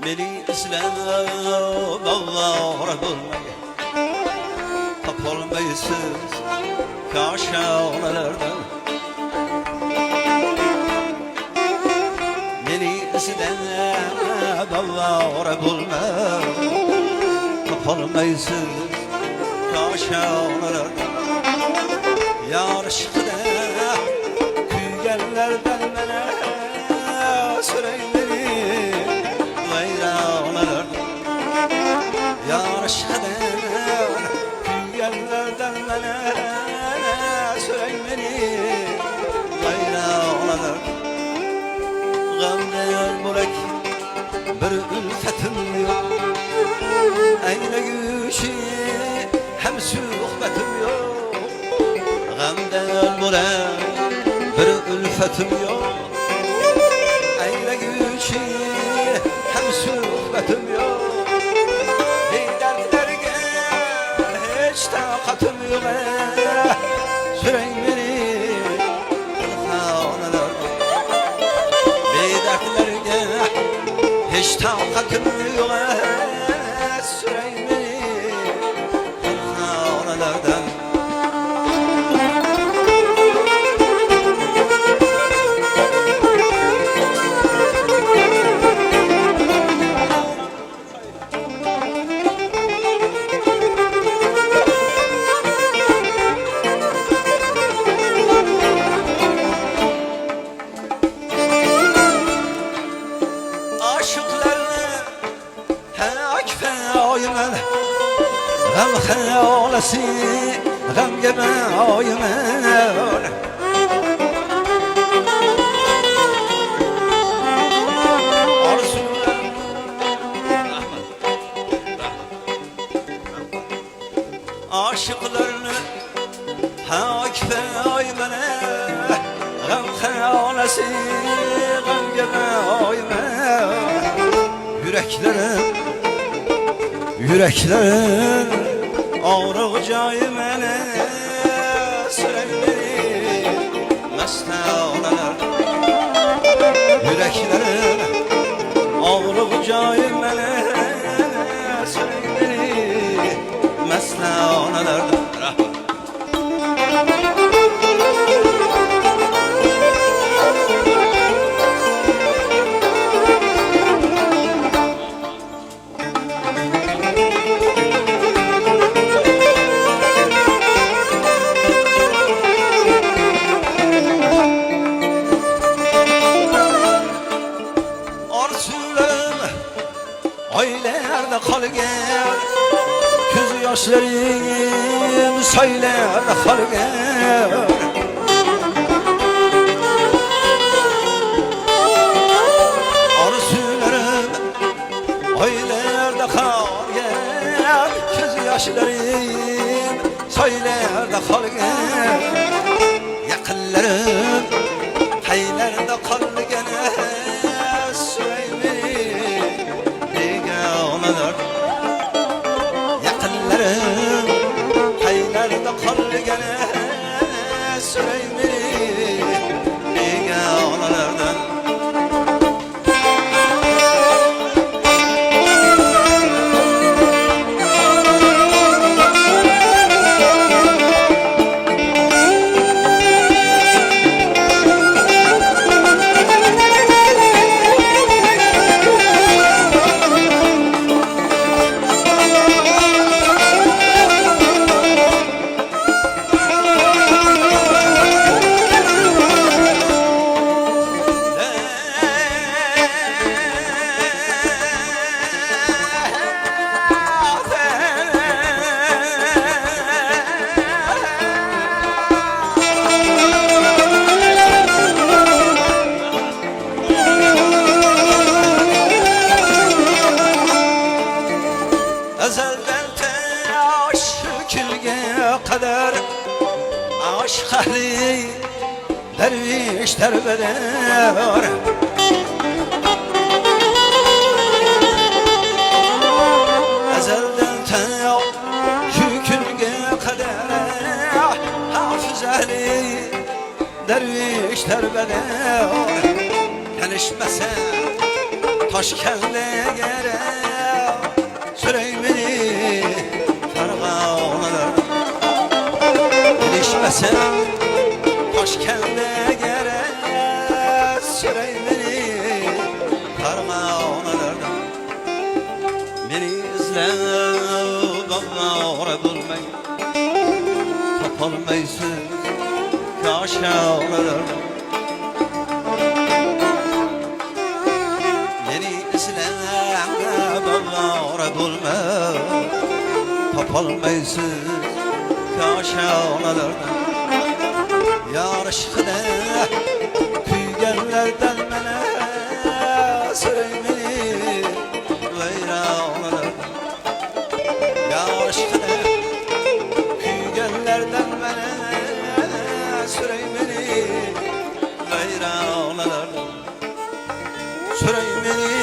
Beni izlab avvara bulmayı tapolmaysız kaşalardan. Beni izlab avvara bulmayı tapolmaysız kaşalardan. Yarışıkda kuygenlerden bana süreyleri gayralardan. Yarışıkda kuygenlerden bana süreyleri gayralardan. Gamden bulak bir ülfetim yok, eyle güçü hem suhbetim yok. Gamden bulak bir ülfetim yok, eyle güçü hem suhbetim yok. Bir dertlerge hiç takatim yok. Süreyim beni kılhaneler, bir dertlerge hiç takatim yok. Süreyim beni kılhanelerden. Gam hayalesi, gam yeme aymen. Arzular, aşıklarını hakife aymen. Gam hayalesi, gam yeme aymen. Yüreklerin ağrı caymene süreyleri mestanalar. Yüreklerin ağrı caymene süreyleri mestanalar. Aylerde kalgen, göz yaşlarım saylerde kalgen. Arzularım aylerde kalgen, göz yaşlarım saylerde kalgen. Yakınlarım haylerde kalgen. Yakınlarım haylerde kalgen. Süreyim beni beganelerden. Ezelden teşkilge kadar aşk ehli derviş derbeder. Ezelden teşkilge kadar hafız ehli derviş derbeder. Tanışmasa Toshkentga Süreymeni Farg'onalar bilishmasa Toshkentga Süreymeni Farg'onalardan meni izlab ovora bo'lmay topolmaysiz koshonlardan meni izlab ovora bo'lmay topolmaysiz koshonlardan yar ishqida kuyganlardan mana Süreymeni vayronalardan yar ishqida kuyganlardan mana Süreymeni vayronalardan Süreymeni